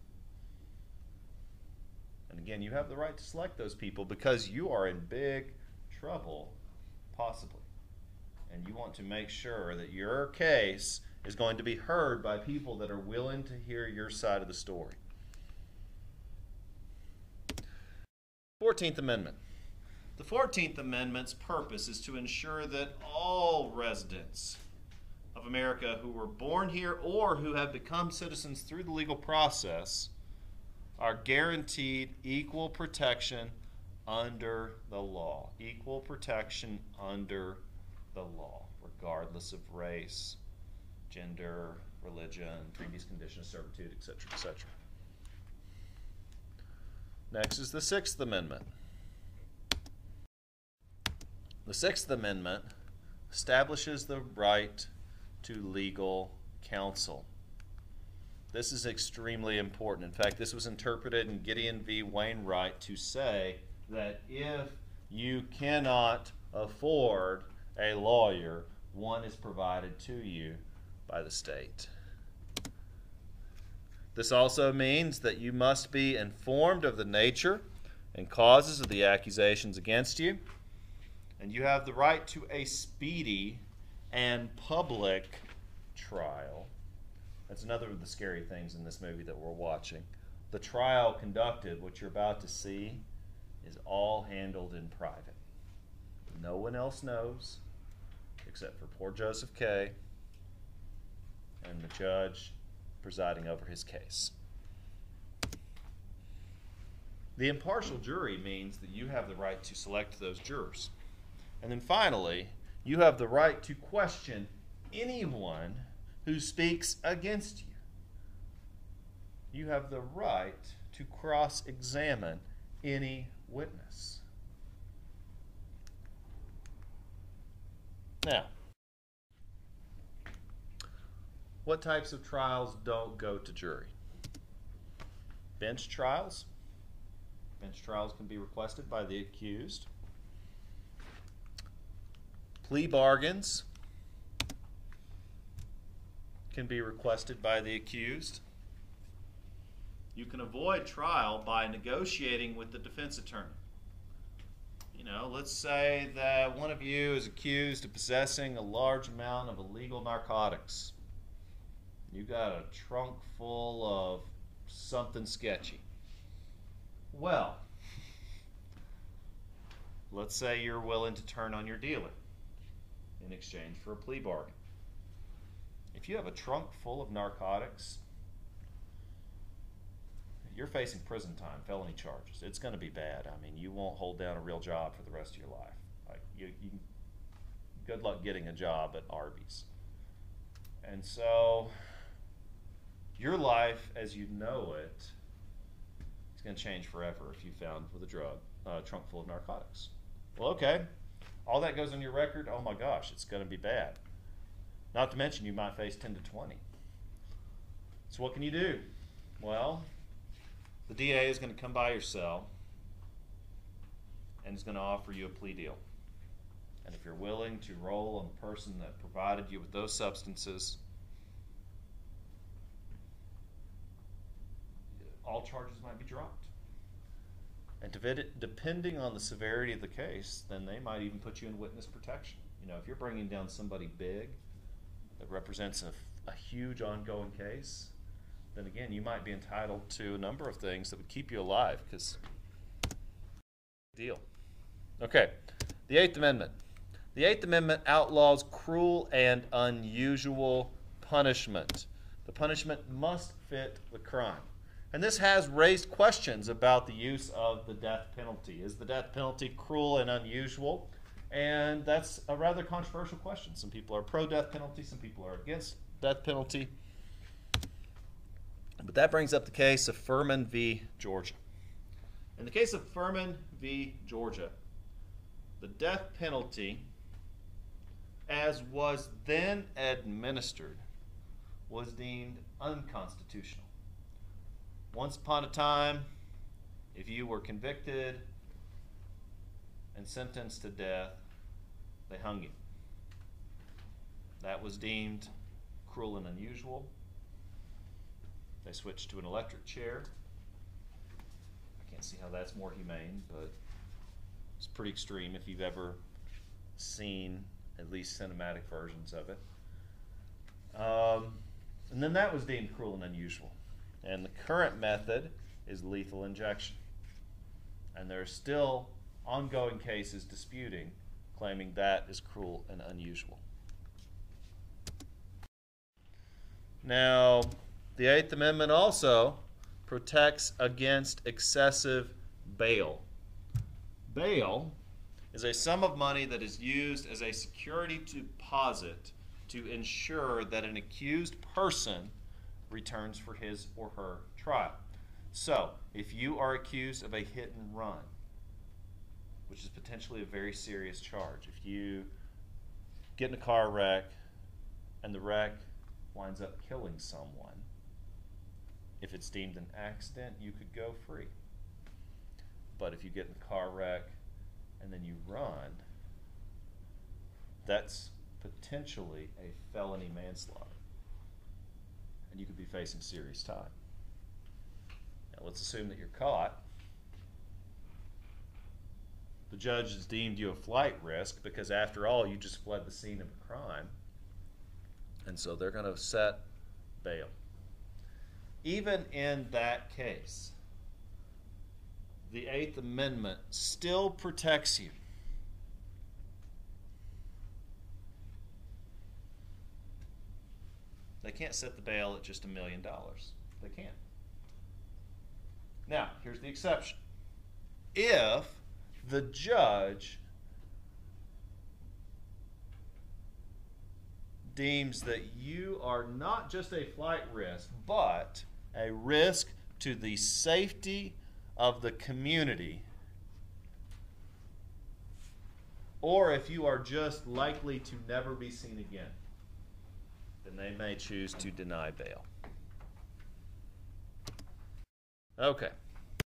And again, you have the right to select those people because you are in big trouble, possibly. And you want to make sure that your case is going to be heard by people that are willing to hear your side of the story. fourteenth Amendment. The fourteenth Amendment's purpose is to ensure that all residents of America who were born here or who have become citizens through the legal process are guaranteed equal protection under the law. Equal protection under the law, regardless of race, gender, religion, previous condition of servitude, et cetera, et cetera. Next is the Sixth Amendment. The Sixth Amendment establishes the right to legal counsel. This is extremely important. In fact, this was interpreted in Gideon v. Wainwright to say that if you cannot afford a lawyer, one is provided to you by the state. This also means that you must be informed of the nature and causes of the accusations against you, and you have the right to a speedy and public trial. That's another of the scary things in this movie that we're watching. The trial conducted, what you're about to see, is all handled in private. No one else knows except for poor Joseph K. and the judge presiding over his case. The impartial jury means that you have the right to select those jurors. And then finally, you have the right to question anyone who speaks against you. You have the right to cross-examine any witness. Now, what types of trials don't go to jury? Bench trials. Bench trials can be requested by the accused. Plea bargains can be requested by the accused. You can avoid trial by negotiating with the defense attorney. You know, let's say that one of you is accused of possessing a large amount of illegal narcotics. You got a trunk full of something sketchy. Well, let's say you're willing to turn on your dealer in exchange for a plea bargain. If you have a trunk full of narcotics, you're facing prison time, felony charges. It's going to be bad. I mean, you won't hold down a real job for the rest of your life. Like you, you, good luck getting a job at Arby's. And so, your life as you know it is going to change forever if you found with a drug, uh, trunk full of narcotics. Well, okay, all that goes on your record. Oh my gosh, it's going to be bad. Not to mention you might face ten to twenty. So what can you do? Well, the D A is going to come by your cell and is going to offer you a plea deal. And if you're willing to roll on the person that provided you with those substances, all charges might be dropped. And depending on the severity of the case, then they might even put you in witness protection. You know, if you're bringing down somebody big that represents a, a huge ongoing case, then again, you might be entitled to a number of things that would keep you alive, because deal. Okay, the Eighth Amendment. The Eighth Amendment outlaws cruel and unusual punishment. The punishment must fit the crime. And this has raised questions about the use of the death penalty. Is the death penalty cruel and unusual? And that's a rather controversial question. Some people are pro-death penalty, some people are against death penalty. But that brings up the case of Furman v. Georgia. In the case of Furman v. Georgia, the death penalty, as was then administered, was deemed unconstitutional. Once upon a time, if you were convicted and sentenced to death, they hung you. That was deemed cruel and unusual. They switched to an electric chair. I can't see how that's more humane, but it's pretty extreme if you've ever seen at least cinematic versions of it. Um, and then that was deemed cruel and unusual. And the current method is lethal injection. And there are still ongoing cases disputing, claiming that is cruel and unusual. Now, the Eighth Amendment also protects against excessive bail. Bail is a sum of money that is used as a security deposit to ensure that an accused person returns for his or her trial. So, if you are accused of a hit and run, which is potentially a very serious charge, if you get in a car wreck and the wreck winds up killing someone, if it's deemed an accident, you could go free. But if you get in a car wreck and then you run, that's potentially a felony manslaughter. And you could be facing serious time. Now let's assume that you're caught. The judge has deemed you a flight risk because after all, you just fled the scene of a crime. And so they're going to set bail. Even in that case, the Eighth Amendment still protects you. They can't set the bail at just a million dollars. They can't. Now, here's the exception. If the judge deems that you are not just a flight risk, but a risk to the safety of the community, or if you are just likely to never be seen again, then they may choose to deny bail. Okay.